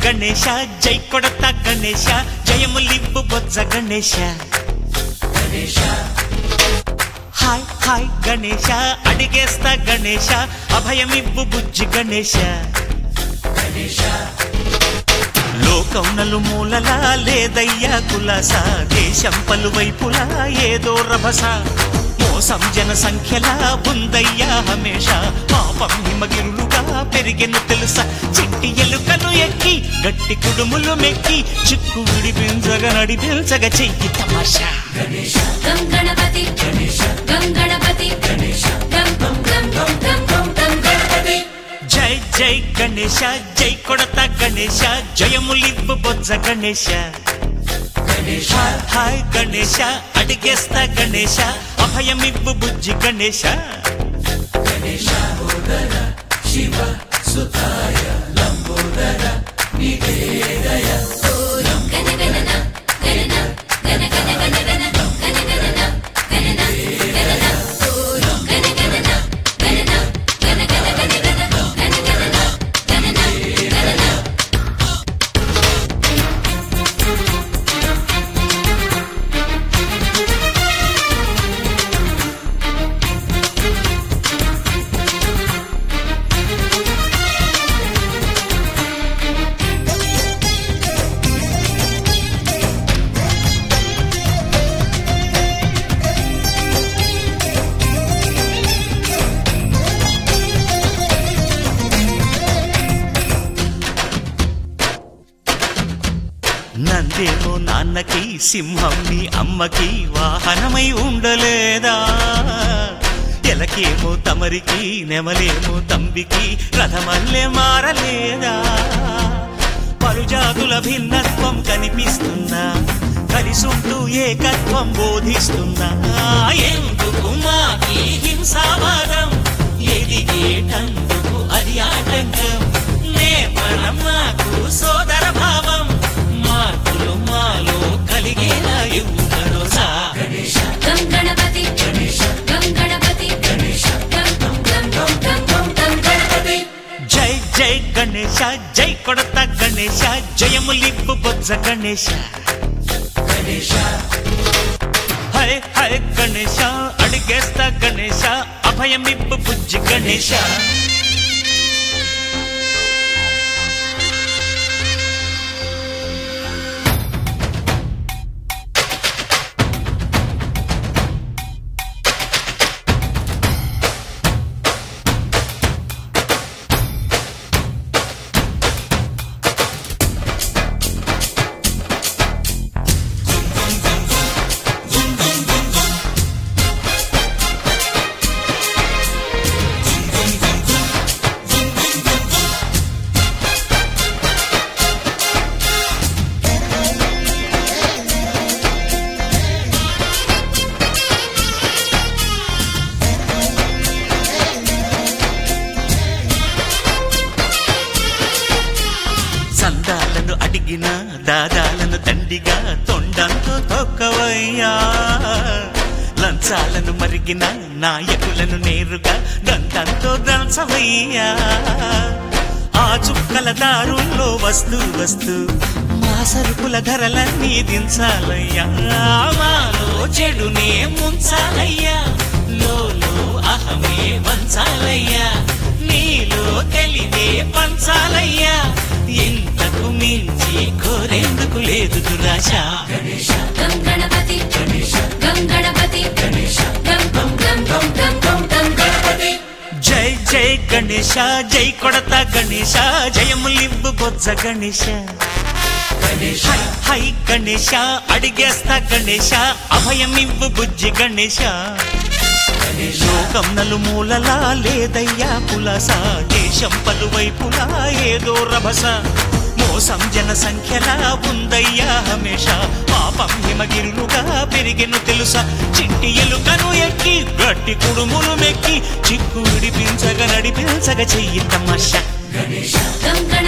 గణేశ జై కొడతా గణేశ జయములివ్వు బొజ్జ గణేశ హాయ్ హాయ్ గణేశ అడిగేస్తా గణేశ అభయమివ్వు బుజ్జి గణేశ లోకం నలుమూలలా లేదయ్యా కులాస దేశం పలువైపులా ఏదో రభస మోసం జన సంఖ్యలా ఉందయ్యా హమేష పాపం హిమగిరులుగా పెరిగెను తెలుసా చిట్టి ఎలుకను ఎక్కి గట్టి కుడుములు మెక్కి చిక్కు విడిపించగ నడిపించగ చెయ్యి తమాషా గం గణపతి గం గణపతి గం గం గం గం గం గం గం గణపతి జై జై గణేశ జై కొడతా గణేశ జయములివ్వు బొజ్జ గణేశ హాయ్ గణేశ అడిగేస్తా గణేశ అభయమివ్వు బుజ్జి గణేశ శివ సుతాయ లంబోదర నివేదయ గణ గణన గణన గణ గణ గణ గణ గణ గణన గణన గణన గణ గణన గణన గణ గణ గణ గణ గణ గణన గణన గణన నందేమో నాన్నకి సింహం నీ అమ్మకి వాహనమై ఉండలేదా ఎలకేమో తమరికి నెమలేమో తంబికి రథమల్లే మారలేదా పలుజాతుల భిన్నత్వం కనిపిస్తున్నా కలిసుంటూ ఏకత్వం బోధిస్తున్నా ఎందుకు మాకి హింసావాదం ఎదిగేటందుకు అది ఆటంకం నేపథ్యం మాకు సోదర భావం మార్పులు మాలో కలిగేలా ఇవ్వరోసా గం గణపతి గం గణపతి గం గం గం గం గం గం గం గణపతి జై జై గణేశ జై కొడతా గణేశ జయములివ్వు బొజ్జ గణేశ హై హై గణేశ అడిగేస్తా గణేశ అభయమివ్వు బుజ్జి గణేశ సందాలను అడిగిన దాదాలను దండిగా తొండంతో తొక్కవయ్యా లంచాలను మరిగిన నాయకులను నేరుగా దంతంతో దంచవయ్యా ఆ చుక్కల దారుల్లో వస్తూ వస్తూ మా సరుకుల ధరలన్నీ దించాలయ్యా మాలో చెడునే ముంచాలయ్యా లోలో అహమే వంచాలయ్యా నీలో తెలివే పంచాలయ్యా ఇంతకు మించి కోరేందుకు లేదు దురాశ గం గణపతి గం గణపతి గం గం గం గం గం గం గం గణపతి జై జై గణేశ జై కొడతా గణేశ జయములివ్వు బొజ్జ గణేశ హై హై గణేశ అడిగేస్తా గణేశ అభయమివ్వు బుజ్జి గణేశ లోకం నలుమూలలా లేదయ్యా పులస దేశం పలువైపులా ఏదో రభస మోసం జన సంఖ్యలా ఉందయ్యా హమేష పాపం హిమగిరులుగా పెరిగెను తెలుసా చిట్టి ఎలుకను ఎక్కి గట్టి కుడుములు మెక్కి చిక్కు విడిపించగ నడిపించగ చెయ్యి తమాషా గం